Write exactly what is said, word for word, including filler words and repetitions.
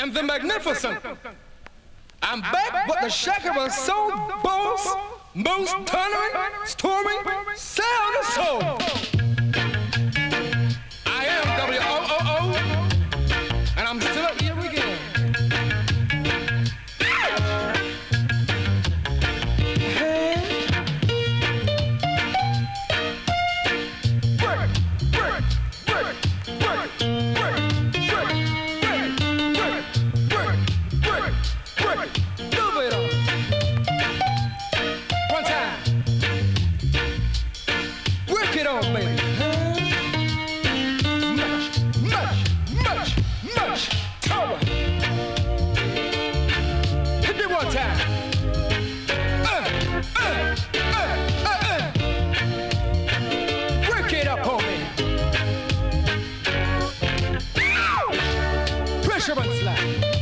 and the magnificent. I'm back with the Shakira Soul Boss, most thundering, storming, sound of soul. I am W O O O, and I'm still up here again. Slide.